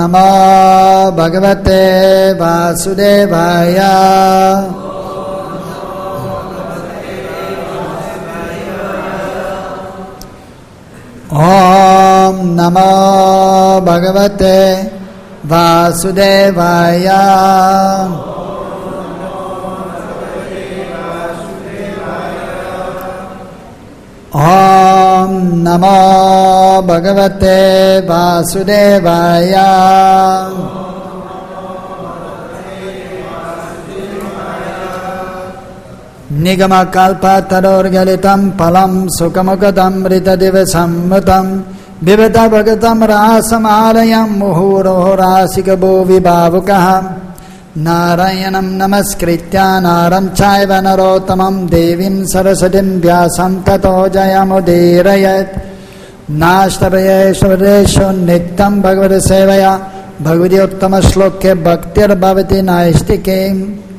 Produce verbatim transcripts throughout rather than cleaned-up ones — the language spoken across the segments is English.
Namo Bhagavate Vasudevaya. Om Namo Bhagavate Vasudevaya. Om Namo Bhagavate Vasudevaya. Nigama kalpa tarorgalitam palam sukamugadam ritadivasammutam vivata bhagatam rasamarayam muhurohorasika vibhavukaham Narayanam namaskritya naram chaiva narotamam devim sarasatim vyasam tato jayamudirayat Nashtarayeshvareshu nityam bhagavata sevaya bhagavati uttama shloke bhaktir bhavati naishtikim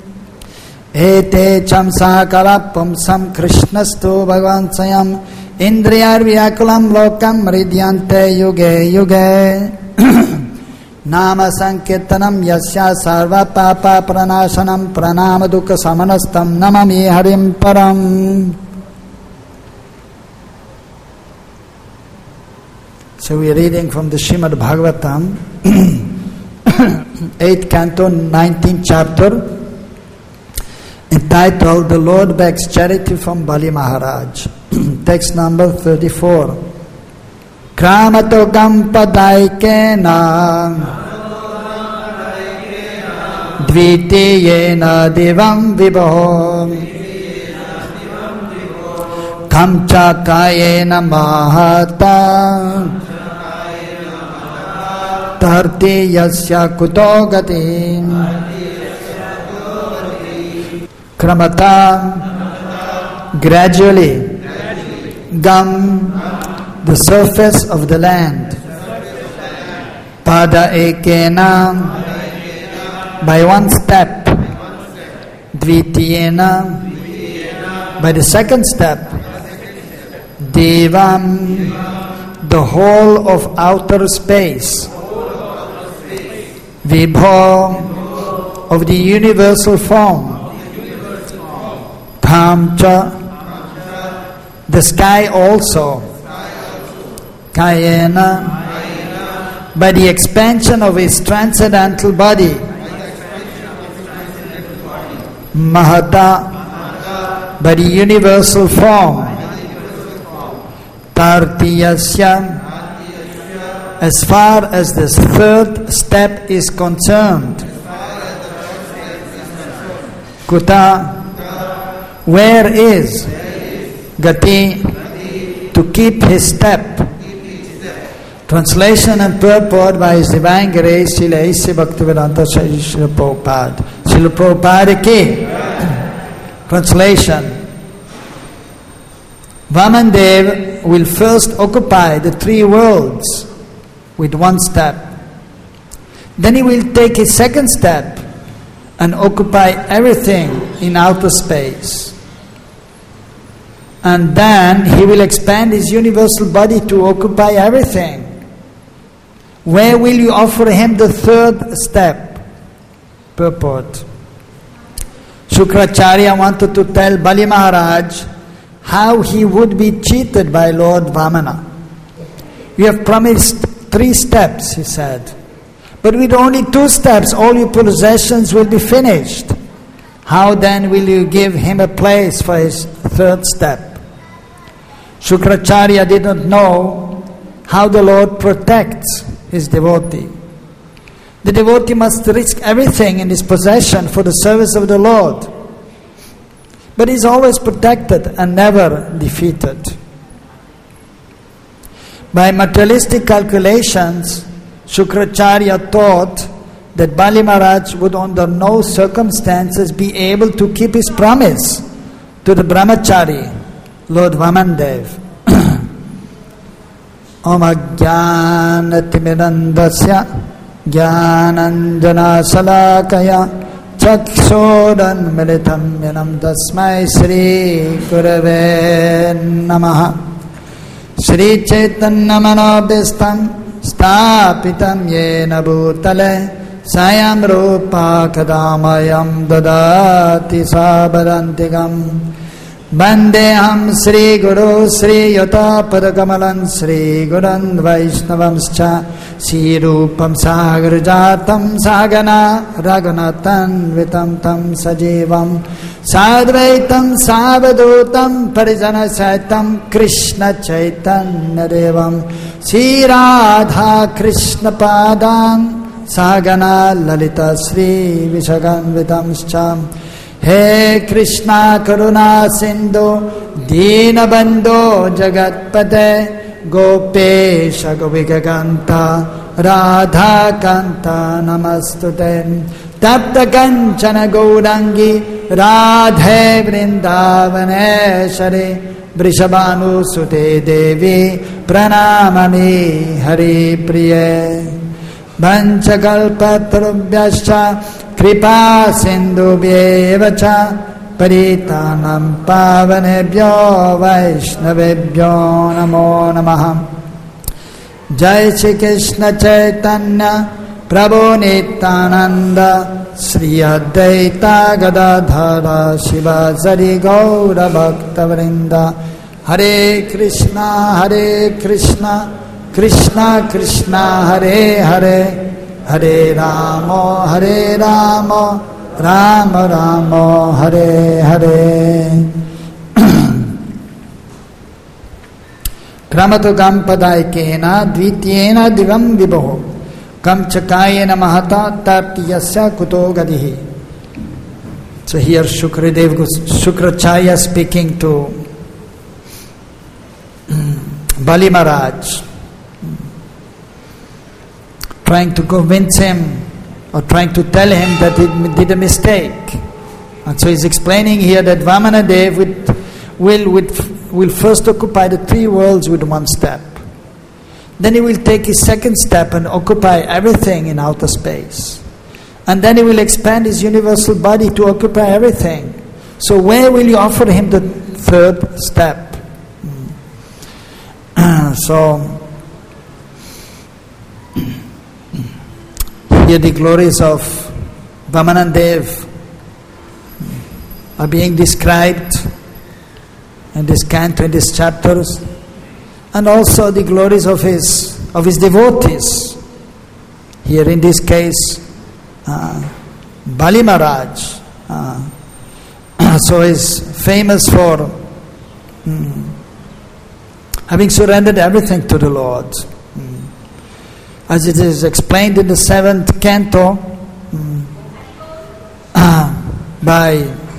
Ete cham sakala pumsam krishnastu bhagavan sayam indriyar vyakulam lokam mridyante yuge yuge Nama sankirtanam yasya sarva papa pranashanam pranama dukkha samanastam namami harim param. So we are reading from the Srimad Bhagavatam, eighth canto, nineteenth chapter, entitled The Lord Begs Charity from Bali Maharaj. Text number thirty-four. Kramato Gampadaikena Dvitiyena Divam Vibho Kamchakayena Mahata Tarti Yasya Kutogati Kramata gradually Gam the surface of the land. Pada ekena by one step. Dvitiyena by the second step. Devam the whole of outer space. Vibho of the universal form. Tamcha the sky also. Kayena by the expansion of his transcendental body. Mahata by the universal form. Tartiyasya as far as this third step is concerned. Kuta where is Gati to keep his step. Translation and purport by His Divine Grace Srila A C Bhaktivedanta Swami Srila Prabhupada. Srila Prabhupada ki. Translation. Vamandev will first occupy the three worlds with one step. Then he will take his second step and occupy everything in outer space. And then he will expand his universal body to occupy everything. Where will you offer him the third step? Purport. Shukracharya wanted to tell Bali Maharaj how he would be cheated by Lord Vamana. You have promised three steps, he said. But with only two steps, all your possessions will be finished. How then will you give him a place for his third step? Shukracharya did not know how the Lord protects his devotee. The devotee must risk everything in his possession for the service of the Lord. But he is always protected and never defeated. By materialistic calculations, Shukracharya thought that Bali Maharaj would under no circumstances be able to keep his promise to the brahmachari, Lord Vamandev. Om Ajnanatimidandasya Jnananjana Salakaya Chakshodan Militam Yanam Tasmai Sri Gurave Namaha Sri Chaitanya Manobhistam Stapitam yena bhutale Sayam rupa kadamayam dadati sabarantigam Vandeham Sri Guru Sri Yata Padakamalan Sri Guran Vaishnavamscha Sri Rupam Sagar Jatam Sagana Raghunatan Vitam Tam Sajivam Sadvaitam Savadutam Parijana Saitam Krishna Chaitanya Devam Sri Radha Krishna Padam Sagana Lalita Sri Vishagan Vitamscha He Krishna Karuna Sindhu Dina Bandhu Jagatpate Gopesha Govika Kanta Radha Kanta Namastute Tapta Kanchana Gaurangi Radhe Vrindavaneshari Vrishabhanu Sute Devi Pranamami Hari Priye Vanchakalpatarubhyascha Kripa Sindhubhyeva cha Paritanam Pavanebhyo Vaishnavebhyo Namo Namaha Jai Shri Krishna Chaitanya Prabhu Nityananda Sri Advaita Gadadhara Shiva Sari Gaura Bhakta Vrinda Hare Krishna Hare Krishna Krishna Krishna Hare Hare Hare Rama Hare Rama Rama Rama Hare Hare Kramato Gampadayakena Dvityena Divam Vibho Kam Chakayena Mahata Tartiyasya Kuto Gadihi. So here Shukradev Shukracharya speaking to Bali Maharaj, trying to convince him or trying to tell him that he did a mistake. And so he's explaining here that Vamana Dev will, will, will, will first occupy the three worlds with one step. Then he will take his second step and occupy everything in outer space. And then he will expand his universal body to occupy everything. So where will you offer him the third step? So here the glories of Vamanandev are being described in this canto, in these chapters, and also the glories of his of his devotees. Here in this case, uh, Bali Maharaj, uh, so is famous for um, having surrendered everything to the Lord. Um, as it is explained in the seventh canto um, uh, by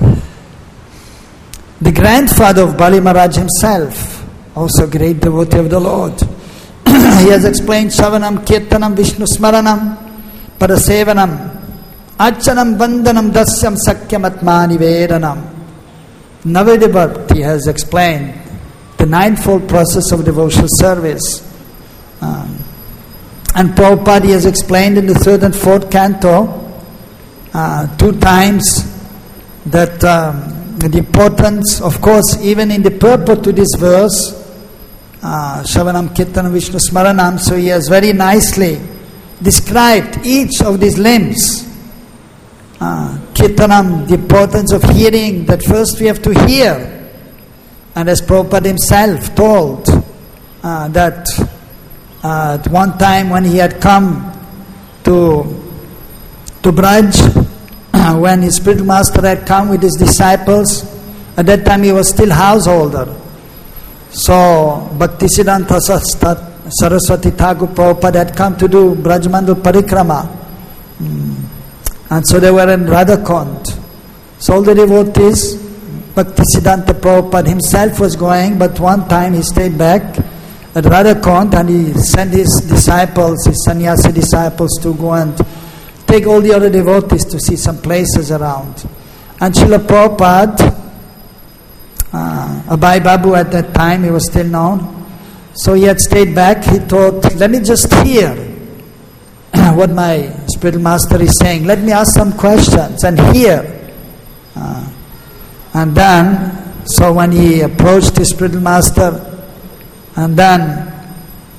the grandfather of Bali Maharaj himself, also great devotee of the Lord. He has explained Shavanam, Kirtanam, Vishnu Smaranam, Parasevanam, Achanam, Vandanam, Dasyam, Sakyam, Atmani, Vedanam. Navadibhakti has explained the ninefold process of devotional service. Um, and Prabhupada has explained in the third and fourth canto uh, two times that um, the importance, of course, even in the purport to this verse, uh, Shavanam, Kirtanam, Vishnu Smaranam, so he has very nicely described each of these limbs. Uh, Kirtanam, the importance of hearing, that first we have to hear. And as Prabhupada himself told, uh, that uh, at one time when he had come to, to Braj, uh, when his spiritual master had come with his disciples, at that time he was still householder. So Bhaktisiddhanta Saraswati Thakur Prabhupada had come to do Brajmandu Parikrama. Mm. And so they were in Radhakund. So all the devotees, Bhaktisiddhanta Prabhupada himself was going, but one time he stayed back at Radhakund and he sent his disciples, his sannyasi disciples, to go and take all the other devotees to see some places around. And Srila Prabhupada, uh, Abhay Babu at that time, he was still known, so he had stayed back. He thought, let me just hear what my spiritual master is saying. Let me ask some questions and hear. Uh, and then, so when he approached his spiritual master, and then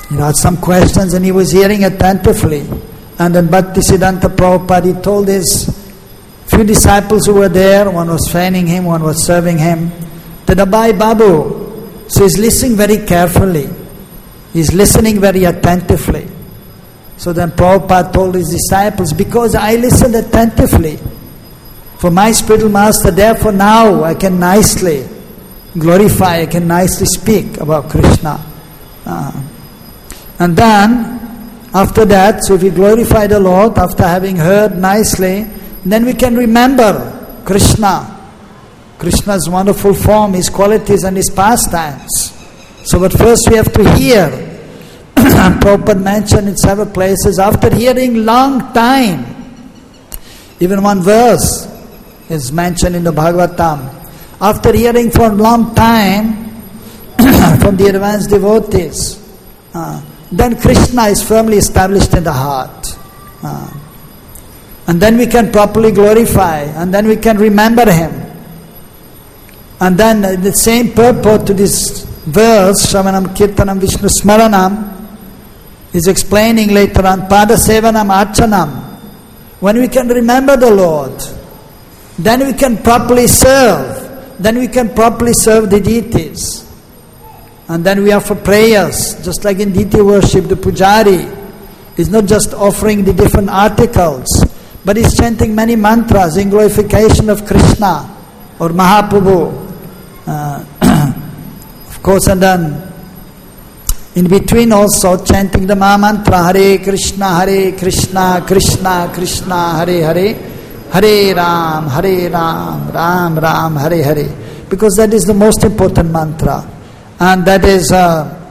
He asked some questions and he was hearing attentively. And then Bhaktisiddhanta Prabhupada, he told his few disciples who were there, one was training him, one was serving him, that Abai Babu, so he's listening very carefully. He's listening very attentively. So then Prabhupada told his disciples, because I listened attentively for my spiritual master, therefore now I can nicely glorify, I can nicely speak about Krishna. Uh, and then, after that, so if we glorify the Lord, after having heard nicely, then we can remember Krishna. Krishna's wonderful form, His qualities and His pastimes. So but first we have to hear. Prabhupada mentioned in several places, after hearing long time, even one verse is mentioned in the Bhagavatam, after hearing for a long time from the advanced devotees, uh, then Krishna is firmly established in the heart. Uh, and then we can properly glorify, and then we can remember Him. And then uh, the same purport to this verse, Shravanam Kirtanam Vishnu Smaranam, is explaining later on, Pada Sevanam Archanam. When we can remember the Lord, then we can properly serve, then we can properly serve the deities. And then we offer prayers, just like in deity worship, the pujari is not just offering the different articles, but is chanting many mantras in glorification of Krishna or Mahaprabhu. Uh, of course, and then in between also chanting the Maha Mantra, Hare Krishna, Hare Krishna, Krishna Krishna, Hare Hare, Hare Ram, Hare Ram, Ram Ram, Hare Hare. Because that is the most important mantra. And that is uh,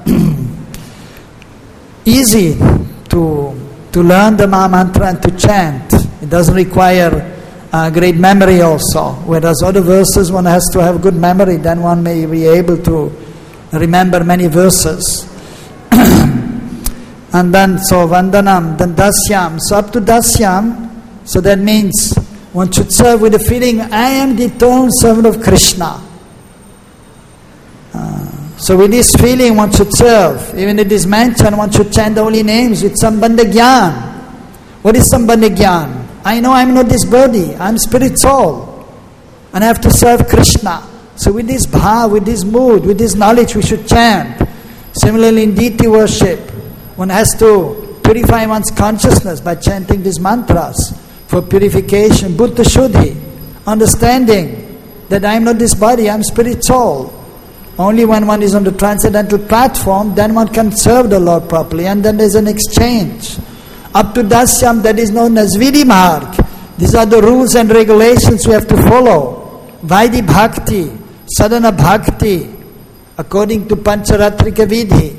easy to to learn the Maha Mantra and to chant. It doesn't require uh, great memory also. Whereas other verses one has to have good memory, then one may be able to remember many verses. And then so Vandanam, then Dasyam. So up to Dasyam, so that means one should serve with the feeling, I am the eternal servant of Krishna. Uh, So with this feeling one should serve. Even it is mentioned one should chant the holy names with Sambandha Gyan. What is Sambandha Gyan? I know I am not this body, I am spirit soul. And I have to serve Krishna. So with this bhav, with this mood, with this knowledge we should chant. Similarly in deity worship, one has to purify one's consciousness by chanting these mantras for purification, buddha shuddhi, understanding that I am not this body, I am spirit soul. Only when one is on the transcendental platform, then one can serve the Lord properly, and then there is an exchange. Up to Dasyam, that is known as Vidhi Marg. These are the rules and regulations we have to follow. Vaidhi Bhakti, Sadhana Bhakti, according to Pancharatrika Vidhi.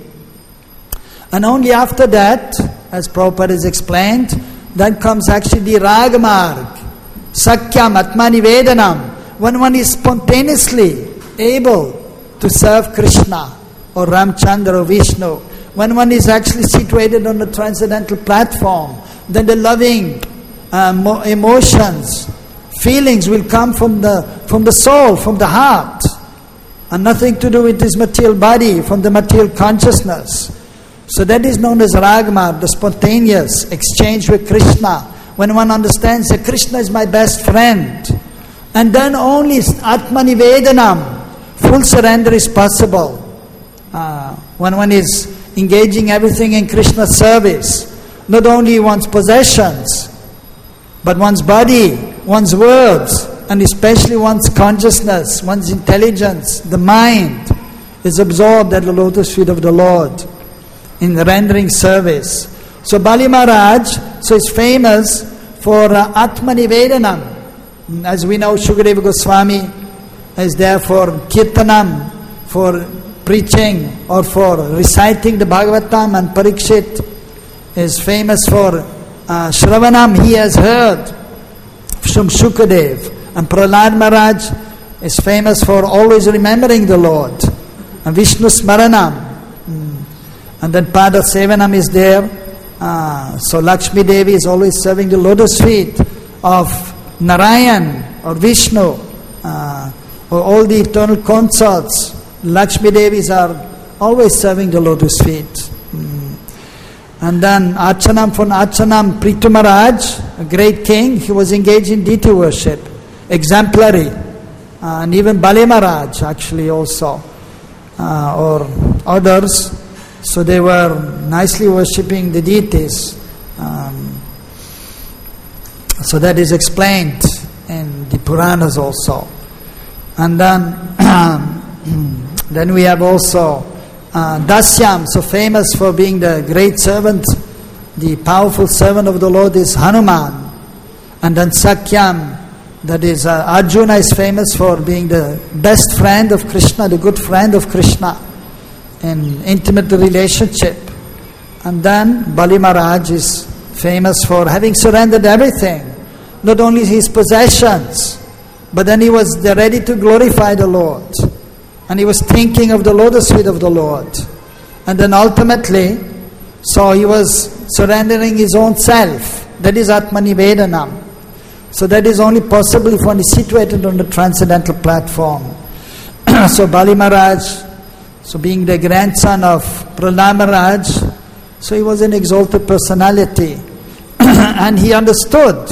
And only after that, as Prabhupada has explained, then comes actually the Raga Marg, Sakyam, Atmani Vedanam, when one is spontaneously able to serve Krishna or Ramchandra or Vishnu. When one is actually situated on the transcendental platform, then the loving uh, emotions, feelings will come from the from the soul, from the heart, and nothing to do with this material body, from the material consciousness. So that is known as Ragma, the spontaneous exchange with Krishna, when one understands that Krishna is my best friend. And then only Atmanivedanam, full surrender is possible. Uh, when one is engaging everything in Krishna's service, not only one's possessions, but one's body, one's words, and especially one's consciousness, one's intelligence, the mind is absorbed at the lotus feet of the Lord in rendering service. So Bali Maharaj so is famous for uh, Atmanivedanam. As we know, Shukadeva Goswami is there for Kirtanam, for preaching or for reciting the Bhagavatam, and Parikshit is famous for uh, Shravanam. He has heard from Shukadev. And Prahlad Maharaj is famous for always remembering the Lord. And Vishnu Smaranam. Mm. And then Pada Sevanam is there. Uh, so Lakshmi Devi is always serving the lotus feet of Narayan or Vishnu. Uh, or all the eternal consorts. Lakshmi Devis are always serving the lotus feet. Mm. And then Archanam for Archanam Prithu Maharaj, a great king, he was engaged in deity worship, exemplary. Uh, and even Bali Maharaj actually also, uh, or others. So they were nicely worshipping the deities. Um, so that is explained in the Puranas also. And then, then we have also uh, Dasyam, so famous for being the great servant, the powerful servant of the Lord is Hanuman. And then Sakyam, that is uh, Arjuna is famous for being the best friend of Krishna, the good friend of Krishna in intimate relationship. And then Bali Maharaj is famous for having surrendered everything, not only his possessions, but then he was ready to glorify the Lord. And he was thinking of the lotus feet of the Lord. And then ultimately, so he was surrendering his own self. That is Atmanivedanam. So that is only possible if one is situated on the transcendental platform. So Bali Maharaj, so being the grandson of Prahlad Maharaj, so he was an exalted personality. And he understood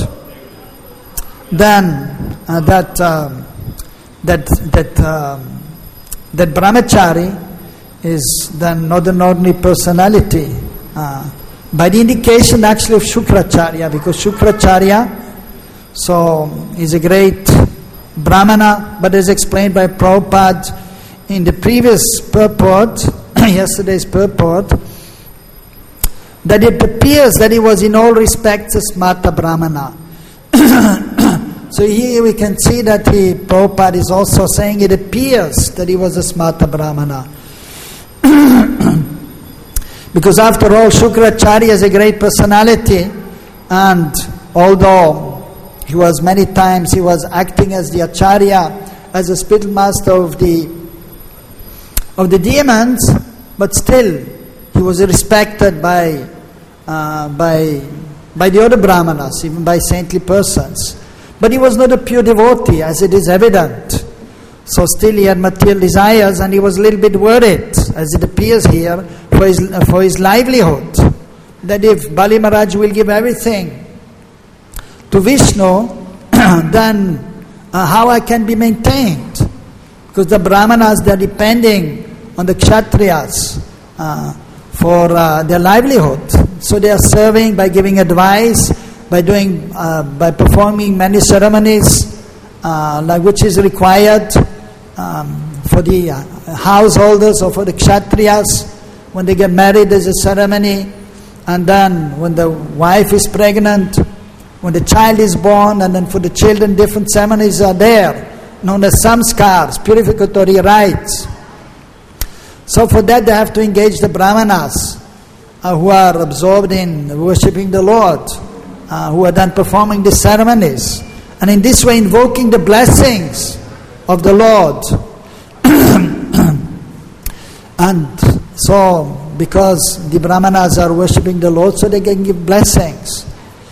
then uh, that um, that that um, that brahmachari is then not an ordinary personality. Uh, by the indication actually of Shukracharya, because Shukracharya, so is a great brahmana, but as explained by Prabhupada in the previous purport, yesterday's purport, that it appears that he was in all respects a smarta brahmana. So here we can see that he, Prabhupada is also saying it appears that he was a smarta brahmana. Because after all, Shukracharya is a great personality, and although he was many times, he was acting as the acharya, as a spiritual master of the of the demons, but still he was respected by uh, by by the other brahmanas, even by saintly persons. But he was not a pure devotee, as it is evident. So still he had material desires, and he was a little bit worried, as it appears here, for his for his livelihood. That if Bali Maharaj will give everything to Vishnu, then uh, how I can be maintained? Because the brahmanas, they are depending on the kshatriyas uh, for uh, their livelihood. So they are serving by giving advice, by doing, uh, by performing many ceremonies, uh, like which is required um, for the uh, householders or for the kshatriyas. When they get married, there's a ceremony, and then when the wife is pregnant, when the child is born, and then for the children, different ceremonies are there, known as samskars, purificatory rites. So for that they have to engage the brahmanas uh, who are absorbed in worshipping the Lord, uh, who are then performing the ceremonies, and in this way invoking the blessings of the Lord. And so because the brahmanas are worshipping the Lord, so they can give blessings.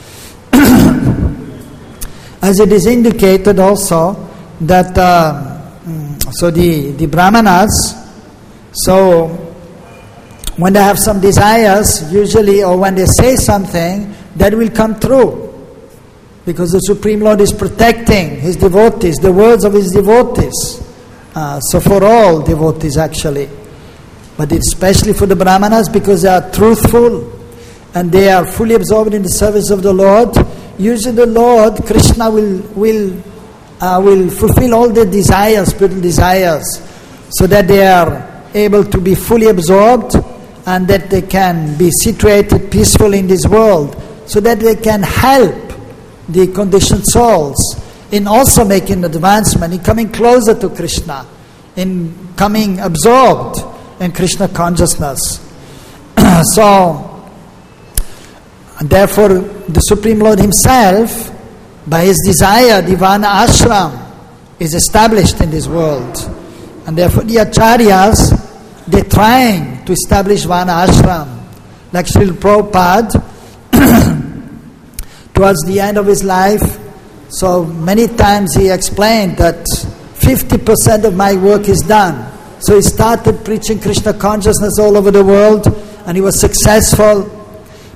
As it is indicated also that uh, so the, the brahmanas, so when they have some desires, usually, or when they say something, that will come true, because the Supreme Lord is protecting His devotees, the words of His devotees. Uh, so for all devotees actually, but especially for the brahmanas, because they are truthful and they are fully absorbed in the service of the Lord. Usually the Lord, Krishna, will will uh, will fulfill all their desires, spiritual desires, so that they are able to be fully absorbed, and that they can be situated peacefully in this world, so that they can help the conditioned souls in also making advancement, in coming closer to Krishna, in coming absorbed in Krishna consciousness. So therefore, the Supreme Lord Himself, by His desire, the Vana Ashram is established in this world. And therefore the Acharyas, they're trying to establish Vana Ashram. Like Srila Prabhupada, towards the end of his life, so many times he explained that fifty percent of my work is done. So he started preaching Krishna consciousness all over the world, and he was successful.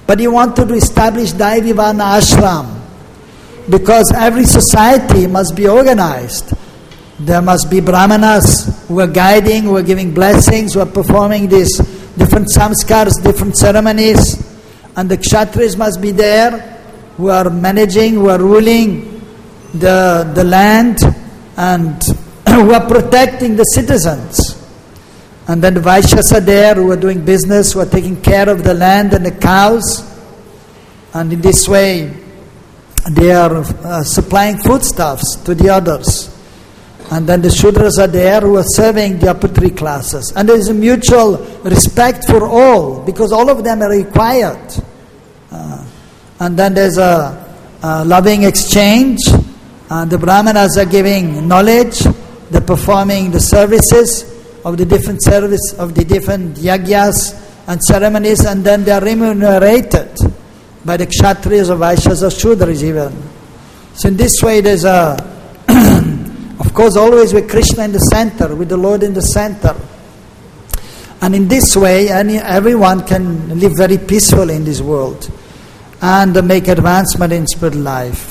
But he wanted to establish Daivi Varna Ashram, because every society must be organized. There must be brahmanas who are guiding, who are giving blessings, who are performing these different samskars, different ceremonies. And the kshatriyas must be there, who are managing, who are ruling the, the land, and who are protecting the citizens. And then the Vaishyas are there, who are doing business, who are taking care of the land and the cows. And in this way, they are uh, supplying foodstuffs to the others. And then the Shudras are there, who are serving the upper three classes. And there is a mutual respect for all, because all of them are required. Uh, and then there's a, a loving exchange. Uh, the Brahmanas are giving knowledge. They're performing the services of the different service of the different yagyas and ceremonies, and then they are remunerated by the Kshatriyas or Vaishyas or Shudras even. So in this way there's a, of course always with Krishna in the center, with the Lord in the center. And in this way any, everyone can live very peacefully in this world and uh, make advancement in spiritual life.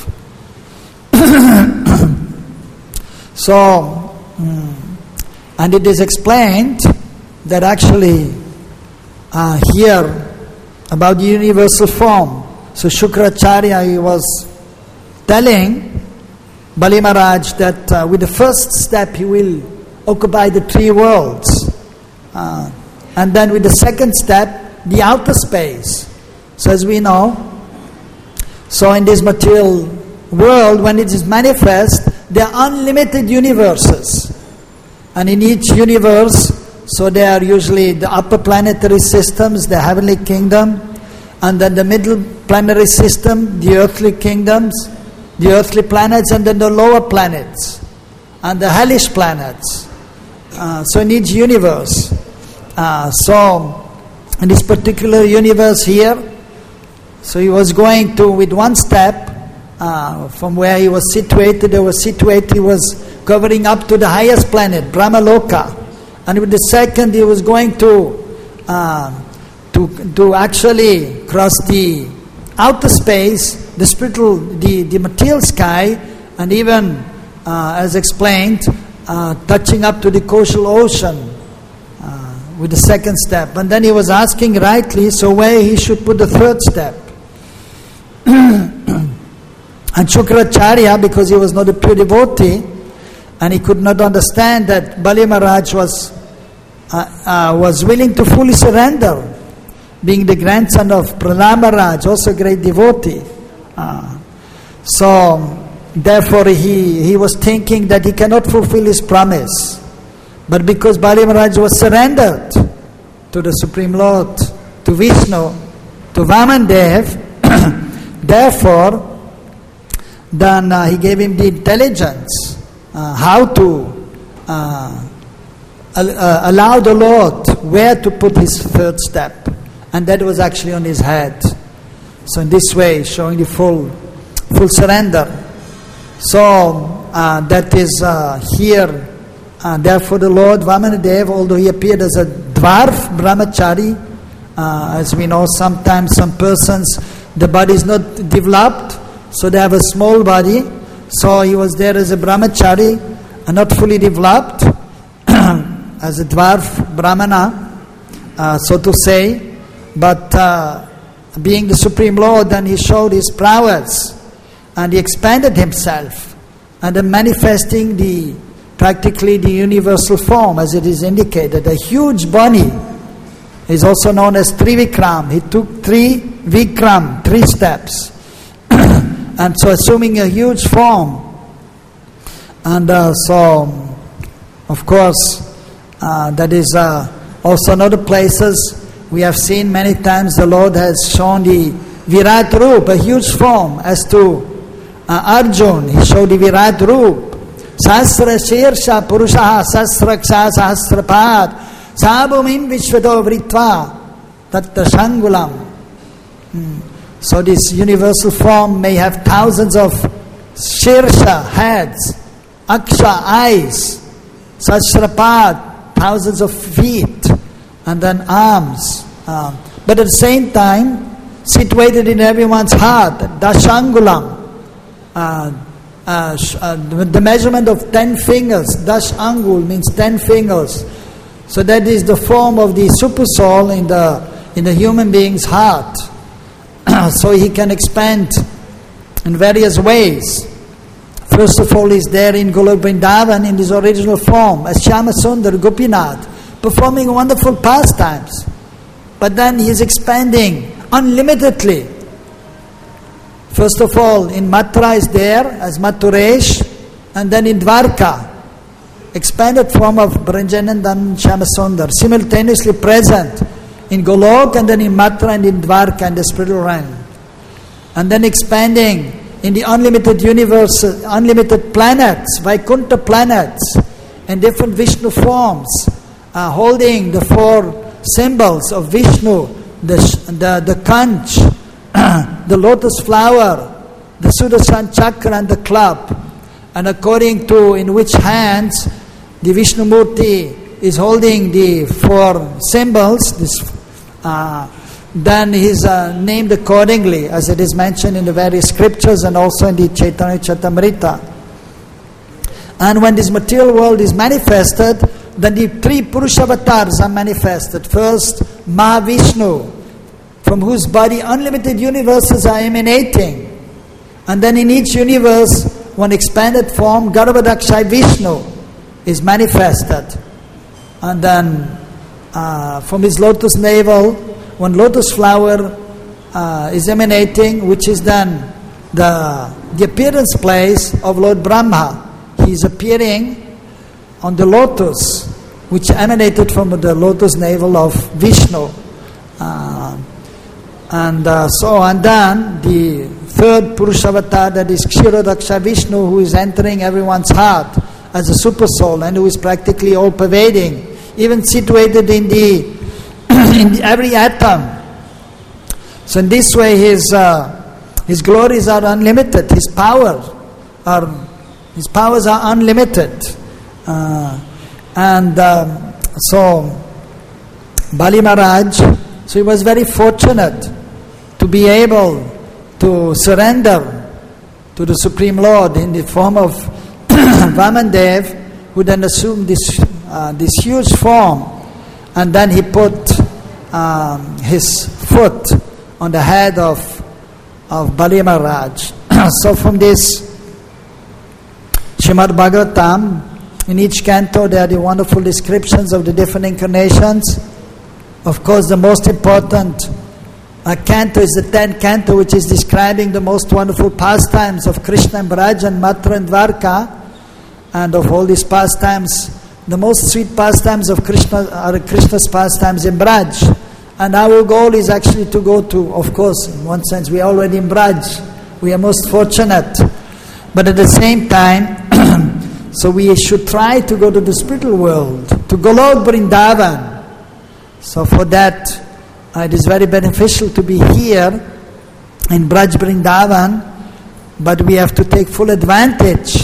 So, mm, and it is explained that actually uh, here about the universal form. So Shukracharya, he was telling Bali Maharaj that uh, with the first step he will occupy the three worlds. Uh, and then with the second step, the outer space. So as we know, so in this material world, when it is manifest, there are unlimited universes. And in each universe, so there are usually the upper planetary systems, the heavenly kingdom, and then the middle planetary system, the earthly kingdoms, the earthly planets, and then the lower planets, and the hellish planets. Uh, so in each universe. Uh, so in this particular universe here, so he was going to, with one step, uh, from where he was situated, there was situated, he was covering up to the highest planet, Brahmaloka. And with the second, he was going to uh, to to actually cross the outer space, the spiritual, the, the material sky, and even, uh, as explained, uh, touching up to the coastal ocean uh, with the second step. And then he was asking rightly, so where he should put the third step. And Shukracharya, because he was not a pure devotee, and he could not understand that Bali Maharaj was uh, uh, was willing to fully surrender, being the grandson of Prahlad Maharaj, also a great devotee. Uh, so, therefore, he, he was thinking that he cannot fulfill his promise. But because Bali Maharaj was surrendered to the Supreme Lord, to Vishnu, to Vamandev, therefore, then uh, he gave him the intelligence uh, how to uh, uh, allow the Lord where to put his third step. And that was actually on his head. So in this way, showing the full full surrender. So uh, that is uh, here. Uh, therefore the Lord Vamanadev, although he appeared as a dwarf brahmachari, uh, as we know sometimes some persons, the body is not developed, so they have a small body. So he was there as a brahmachari, and not fully developed, as a dwarf brahmana, uh, so to say. But uh, being the Supreme Lord, then he showed his prowess, and he expanded himself, and then manifesting the practically the universal form, as it is indicated. A huge body is also known as Trivikram. He took three Vikram, three steps. And so assuming a huge form. And uh, so, of course, uh, that is uh, also in other places. We have seen many times the Lord has shown the Virat Roop, a huge form, as to uh, Arjun. He showed the Virat Roop. Sahasra Shirsha Purushaha Sahasraksha Sahasrapad Sabhumim Vishvado Vritva Tatta Shangulam. Hmm. So this universal form may have thousands of Shirsha, heads, Aksha, eyes, Sahasrapad, thousands of feet, and then arms. Um, but at the same time, situated in everyone's heart, Dashangulam, uh, uh, uh, the measurement of ten fingers. Dash Angul means ten fingers. So that is the form of the super soul in the in the human being's heart. So he can expand in various ways. First of all, he's there in Golok Vrindavan in his original form as Shyama Sundar Gopinath, performing wonderful pastimes. But then he is expanding unlimitedly. First of all, in Mathura is there as Mathuresh, and then in Dwarka, expanded form of Branjanandan Shyama Sundar, simultaneously present in Golok and then in Mathura and in Dwarka and the spiritual realm. And then expanding in the unlimited universe, unlimited planets, Vaikuntha planets, and different Vishnu forms, uh, holding the four symbols of Vishnu, the the, the Kanch, the lotus flower, the Sudarshan Chakra and the club. And according to in which hands the Vishnu Murti is holding the four symbols, this uh, then he is uh, named accordingly, as it is mentioned in the various scriptures and also in the Chaitanya Charitamrita. And when this material world is manifested, then the three Purushavatars are manifested. First, Mahavishnu, from whose body unlimited universes are emanating. And then in each universe, one expanded form, Garbhodakshai Vishnu, is manifested. And then uh, from his lotus navel, one lotus flower uh, is emanating, which is then the, the appearance place of Lord Brahma. He is appearing on the lotus, which emanated from the lotus navel of Vishnu. Uh, and uh, so, and then the third Purushavatar, that is Kshirodaksha Vishnu, who is entering everyone's heart as a super soul and who is practically all pervading, even situated in the in the, every atom. So in this way, his uh, his glories are unlimited. His power are his powers are unlimited, uh, and um, so Bali Maharaj. So he was very fortunate to be able to surrender to the Supreme Lord in the form of Vamandev, who then assumed this uh, this huge form, and then he put um, his foot on the head of of Bali Maharaj. So from this Srimad Bhagavatam, in each canto there are the wonderful descriptions of the different incarnations. Of course, the most important uh, canto is the tenth canto, which is describing the most wonderful pastimes of Krishna and Braj and Mathura and Dwarka. And of all these pastimes, the most sweet pastimes of Krishna are Krishna's pastimes in Braj. And our goal is actually to go to, of course, in one sense, we are already in Braj. We are most fortunate. But at the same time, so we should try to go to the spiritual world, to Golok Vrindavan. So for that, uh, it is very beneficial to be here in Braj Vrindavan, but we have to take full advantage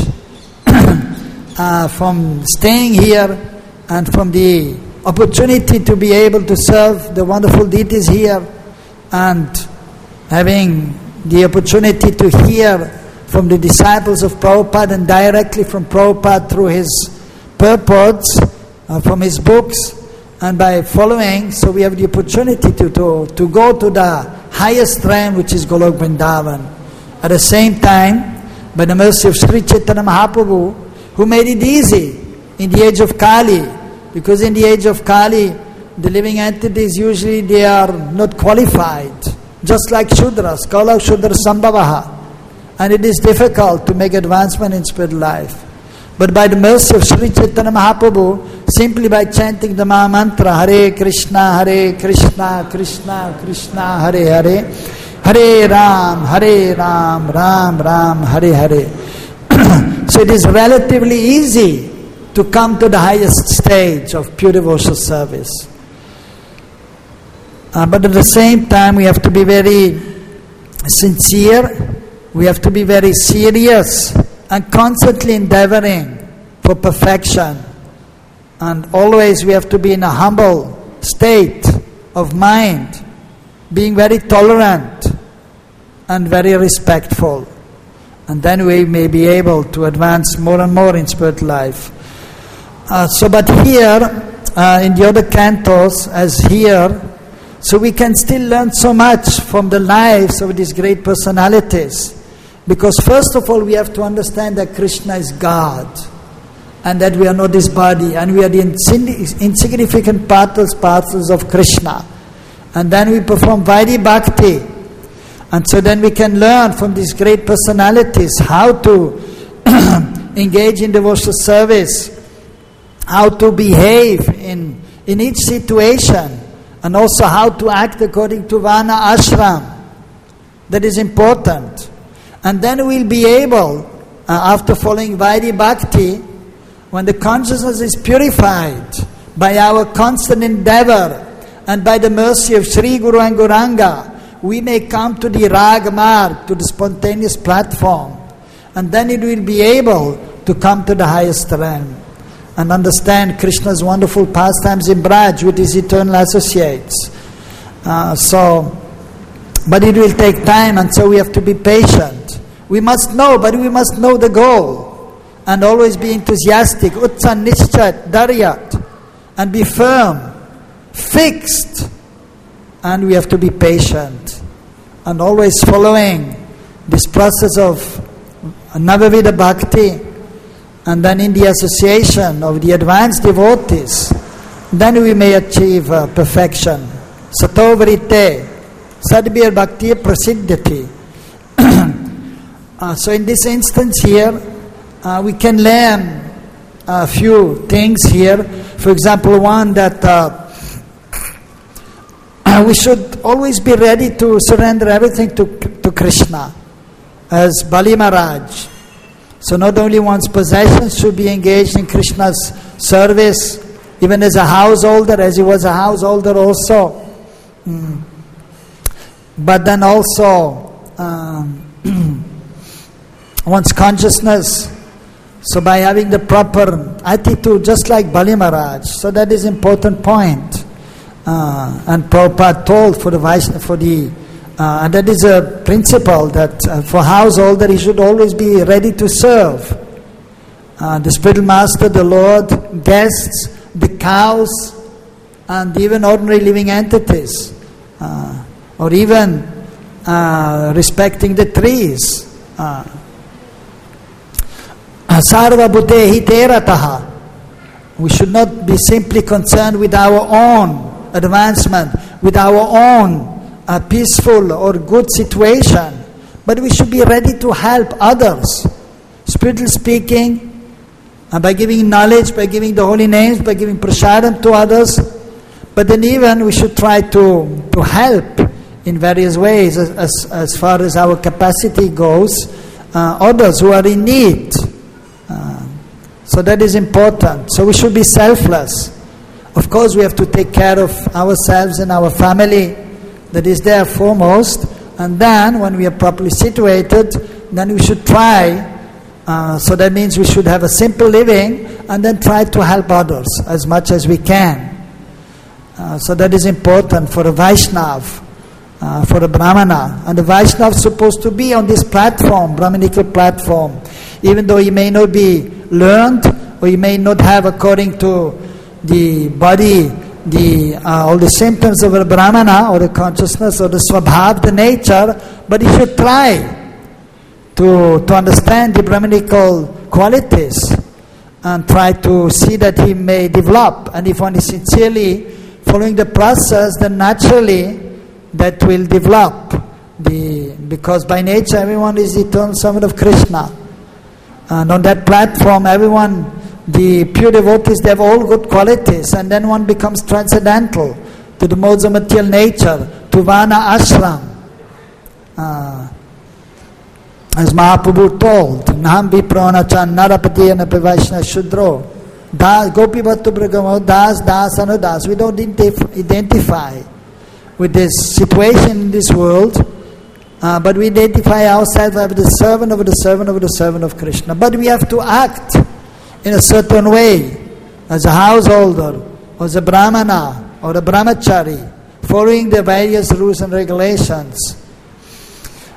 uh, from staying here and from the opportunity to be able to serve the wonderful deities here, and having the opportunity to hear from the disciples of Prabhupada and directly from Prabhupada through his purports, uh, from his books, and by following, so we have the opportunity to, to, to go to the highest realm, which is Golok Vrindavan. At the same time, by the mercy of Sri Chaitanya Mahaprabhu, who made it easy in the age of Kali, because in the age of Kali, the living entities usually they are not qualified, just like Shudras, Kala Shudra Sambhavaha, and it is difficult to make advancement in spiritual life. But by the mercy of Sri Chaitanya Mahaprabhu, simply by chanting the Maha Mantra, Hare Krishna, Hare Krishna, Krishna Krishna, Hare Hare, Hare Ram, Hare Ram, Ram Ram, Hare Hare. So it is relatively easy to come to the highest stage of pure devotional service. Uh, but at the same time, we have to be very sincere, we have to be very serious, and constantly endeavoring for perfection. And always we have to be in a humble state of mind, being very tolerant and very respectful. And then we may be able to advance more and more in spiritual life. Uh, so, but here, uh, in the other cantos, as here, so we can still learn so much from the lives of these great personalities. Because first of all, we have to understand that Krishna is God, and that we are not his body, and we are the insignificant parcels, parcels of Krishna. And then we perform Vaidhi Bhakti. And so then we can learn from these great personalities how to engage in devotional service, how to behave in, in each situation, and also how to act according to Varna Ashram. That is important. And then we'll be able, uh, after following Vaidhi Bhakti, when the consciousness is purified by our constant endeavor and by the mercy of Sri Guru and Gauranga, we may come to the Rag Marg, to the spontaneous platform. And then it will be able to come to the highest realm and understand Krishna's wonderful pastimes in Braj with his eternal associates. Uh, so, but it will take time, and so we have to be patient. We must know, but we must know the goal, and always be enthusiastic, utsan nischat daryat, and be firm, fixed, and we have to be patient, and always following this process of Navavida Bhakti, and then in the association of the advanced devotees, then we may achieve uh, perfection. Sato Vrite, Sadbir Bhakti Prasiddhati. uh, so in this instance here, uh, we can learn a few things here. For example, one that uh, we should always be ready to surrender everything to, to Krishna, as Bali Maharaj. So not only one's possessions should be engaged in Krishna's service, even as a householder, as he was a householder also. Mm. But then also um, one's consciousness. So by having the proper attitude, just like Bali Maharaj. So that is important point. Uh, and Prabhupada told for the Vaishnava, for the uh, and that is a principle that uh, for householder he should always be ready to serve uh, the spiritual master, the Lord, guests, the cows, and even ordinary living entities, uh, or even uh, respecting the trees. Sarva bhutehi terataha. We should not be simply concerned with our own advancement, with our own uh, peaceful or good situation, but we should be ready to help others, spiritually speaking, uh, by giving knowledge, by giving the holy names, by giving prasadam to others. But then even we should try to, to help in various ways as, as, as far as our capacity goes, uh, others who are in need. Uh, so that is important. So we should be selfless. Of course, we have to take care of ourselves and our family. That is there foremost. And then, when we are properly situated, then we should try. Uh, so that means we should have a simple living and then try to help others as much as we can. Uh, so that is important for a Vaishnav, uh, for a Brahmana. And the Vaishnava is supposed to be on this platform, Brahmanical platform. Even though he may not be learned, or he may not have, according to the body, the uh, all the symptoms of a Brahmana, or the consciousness, or the swabhav, the nature, but he should try to, to understand the Brahmanical qualities and try to see that he may develop. And if one is sincerely following the process, then naturally that will develop. The, because by nature everyone is the eternal servant of Krishna. And on that platform, everyone, the pure devotees, they have all good qualities, and then one becomes transcendental to the modes of material nature, to Varna Ashram. Uh, as Mahaprabhu told, Naham viprona chan narapatiyana pivaishna shudro, das gopi bhattu bragamo, das das anudas. We don't identify with this situation in this world, uh, but we identify ourselves as the servant of the servant of the servant of Krishna. But we have to act in a certain way, as a householder, or as a Brahmana, or a Brahmachari, following the various rules and regulations.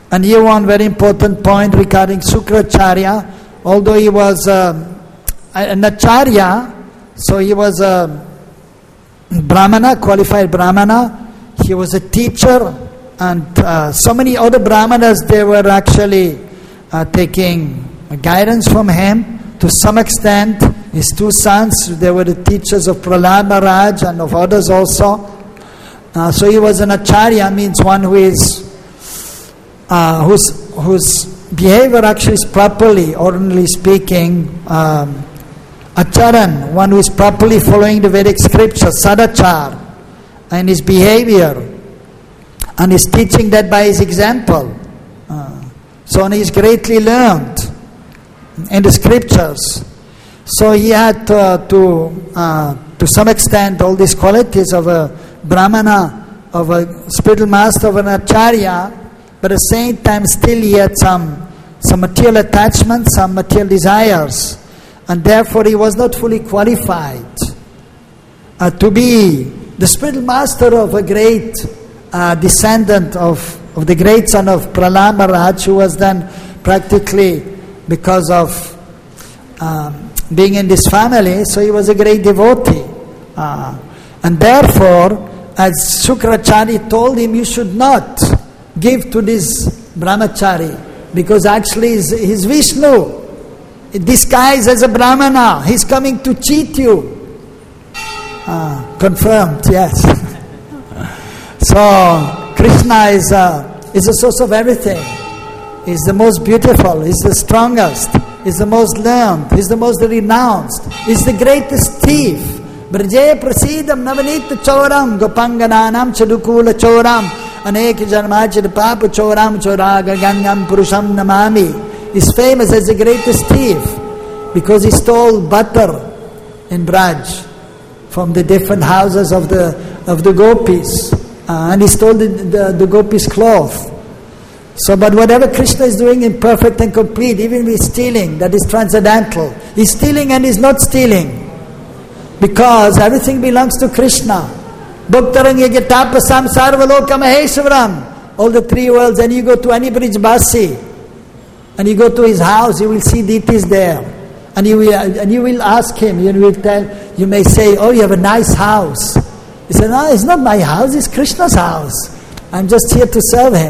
And here one very important point regarding Shukracharya. Although he was uh, an acharya, so he was a brahmana, qualified brahmana, he was a teacher, and uh, so many other brahmanas, they were actually uh, taking guidance from him to some extent. His two sons, they were the teachers of Prahlad Maharaj and of others also. Uh, so he was an acharya, means one who is uh, whose whose behavior actually is properly, ordinarily speaking, um, acharan, one who is properly following the Vedic scripture, sadachar, and his behavior, and is teaching that by his example. Uh, so he is greatly learned in the scriptures. So he had uh, to, uh, to some extent, all these qualities of a brahmana, of a spiritual master, of an acharya, but at the same time still he had some, some material attachments, some material desires, and therefore he was not fully qualified uh, to be the spiritual master of a great uh, descendant of, of the great son of Prahlad Maharaj, who was then practically, because of um, being in this family, so he was a great devotee. Uh, and therefore, as Shukracharya told him, you should not give to this brahmachari, because actually he's, he's Vishnu, disguised as a brahmana. He's coming to cheat you. Uh, confirmed, yes. So Krishna is a, is the source of everything. He's the most beautiful, he's the strongest, he's the most learned, he's the most renounced, he's the greatest thief. Braje prasidam navanita choram gopangananam chadukula choram anek janmachid papu choram choraga ganyam purusham namami. He's famous as the greatest thief because he stole butter in Braj from the different houses of the of the gopis, uh, and he stole the, the, the gopis' cloth. So, but whatever Krishna is doing in perfect and complete, even with stealing, that is transcendental. He's stealing and he's not stealing, because everything belongs to Krishna. Bhaktarang yagatapasam sarvaloka maheshwaram. All the three worlds, and you go to any Brijbasi, and you go to his house, you will see deities there. And you will, and you will ask him, you will tell, you may say, oh, you have a nice house. He said, no, it's not my house, it's Krishna's house. I'm just here to serve him.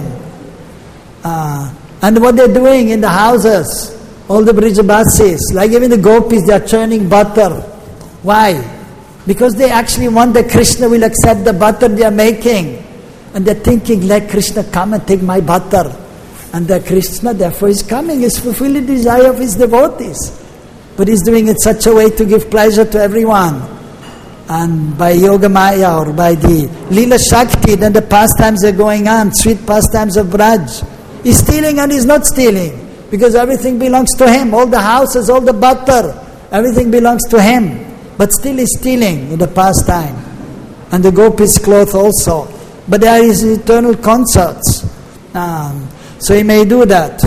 Uh, and what they're doing in the houses, all the Brijabasis, like even the gopis, they are churning butter. Why? Because they actually want that Krishna will accept the butter they are making. And they're thinking, let Krishna come and take my butter. And the Krishna therefore is coming, is fulfilling the desire of his devotees. But he's doing it such a way to give pleasure to everyone. And by Yoga Maya or by the Leela Shakti, then the pastimes are going on, sweet pastimes of Braj. He's stealing and he's not stealing, because everything belongs to him. All the houses, all the butter, everything belongs to him. But still he's stealing in the pastime. And the gopis' cloth also. But there is eternal concerts. Um, so he may do that.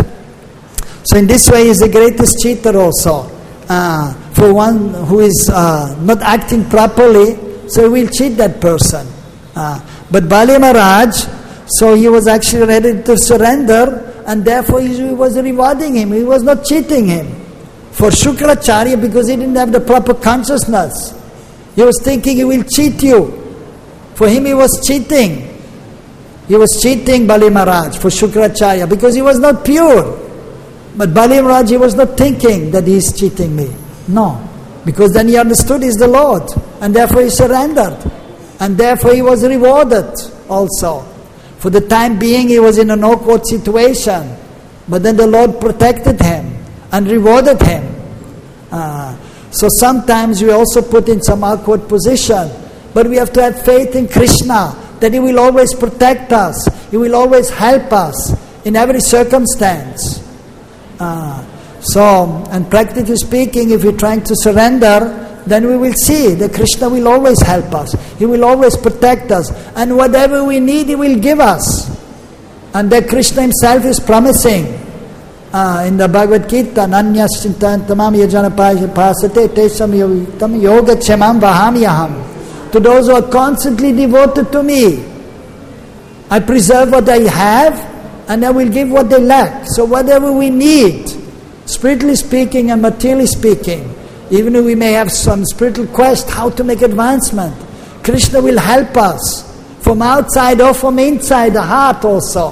So in this way he's the greatest cheater also. Uh, for one who is uh, not acting properly, so he will cheat that person. Uh, but Bali Maharaj, so he was actually ready to surrender, and therefore he was rewarding him. He was not cheating him. For Shukracharya, because he didn't have the proper consciousness, he was thinking he will cheat you. For him he was cheating. He was cheating Bali Maharaj for Shukracharya because he was not pure. But Bali Maharaj, he was not thinking that he is cheating me. No. Because then he understood he is the Lord. And therefore he surrendered. And therefore he was rewarded also. For the time being he was in an awkward situation. But then the Lord protected him and rewarded him. Uh, so sometimes we also put in some awkward position. But we have to have faith in Krishna, that he will always protect us. He will always help us in every circumstance. Uh, so, and practically speaking, if we're trying to surrender, then we will see that Krishna will always help us. He will always protect us. And whatever we need, He will give us. And that Krishna Himself is promising uh, in the Bhagavad Gita, Nanyas chintan tamam yajana pasate tesam yogitam yoga chemam vahamyaham. To those who are constantly devoted to me, I preserve what I have, and I will give what they lack. So whatever we need, spiritually speaking and materially speaking, even if we may have some spiritual quest, how to make advancement, Krishna will help us from outside or from inside the heart also.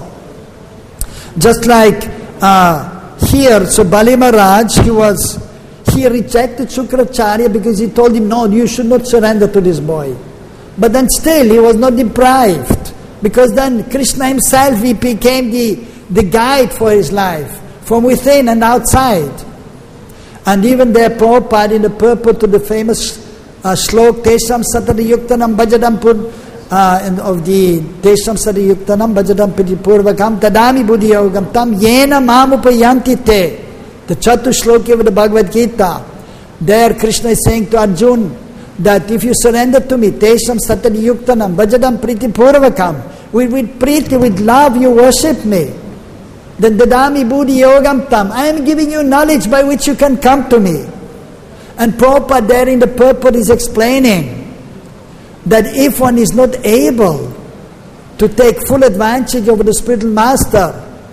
Just like uh, here, so Bali Maharaj, he was, he rejected Shukracharya because he told him, no, you should not surrender to this boy. But then still, he was not deprived, because then Krishna himself, he became the, the guide for his life, from within and outside. And even there, Prabhupada, in the purport to the famous uh, shlok, Tesham Satati Yuktanam Bhajadam Pur, uh, of the Tesham Satati Yuktanam Bhajadam Purvakam Tadami Buddhi Yogam Tam Yena Mamupayanti Te. The Chatu Shloki of the Bhagavad Gita. There Krishna is saying to Arjuna that if you surrender to me, Tesham Satati Yuktanam Bhajadam Priti Purvakam, with, with Priti, with love you worship me. Then Dadami Buddhi Yogam Tam, I am giving you knowledge by which you can come to me. And Prabhupada there in the purport is explaining that if one is not able to take full advantage over the spiritual master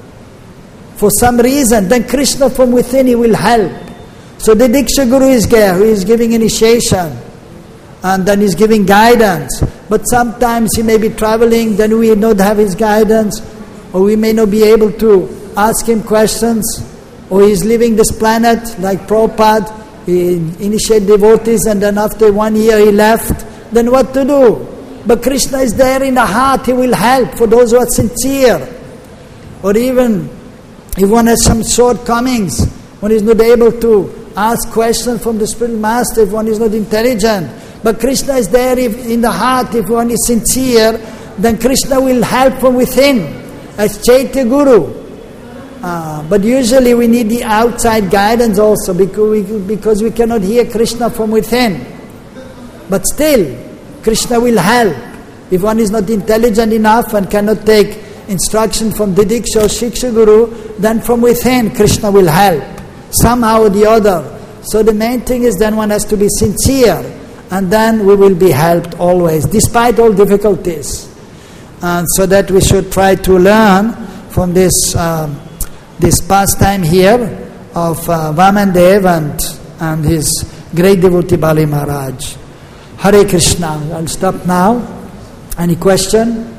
for some reason, then Krishna from within, he will help. So the Diksha Guru is there, who is giving initiation, and then he's giving guidance. But sometimes he may be traveling, then we not have his guidance, or we may not be able to ask him questions, or he's leaving this planet like Prabhupada, he initiated devotees and then after one year he left, then what to do? But Krishna is there in the heart, he will help for those who are sincere. Or even if one has some shortcomings, one is not able to ask questions from the spiritual master, if one is not intelligent. But Krishna is there if, in the heart, if one is sincere, then Krishna will help from within. As Chaitya Guru. Uh, but usually we need the outside guidance also, because we, because we cannot hear Krishna from within. But still, Krishna will help. If one is not intelligent enough and cannot take instruction from Didiksha or Shiksha Guru, then from within Krishna will help, somehow or the other. So the main thing is then one has to be sincere, and then we will be helped always, despite all difficulties. And so that we should try to learn from this um, this pastime here of uh, Vamandev and, and his great devotee Bali Maharaj. Hare Krishna. I'll stop now. Any question?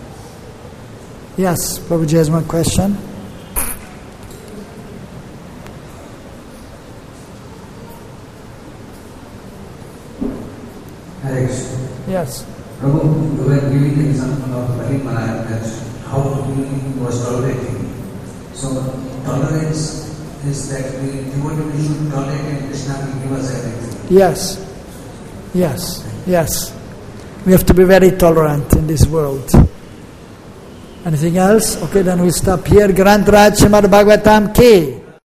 Yes, Prabhuji has one question. Hare Krishna. Yes. Prabhu, you were giving the example of Bali Maharaj, that how he was tolerating. So, tolerance is that we devotee should tolerate and Krishna will give us everything. Yes. Yes. Yes. We have to be very tolerant in this world. Anything else? Okay, then we'll stop here. Granth Raj Srimad Bhagavatam Ki.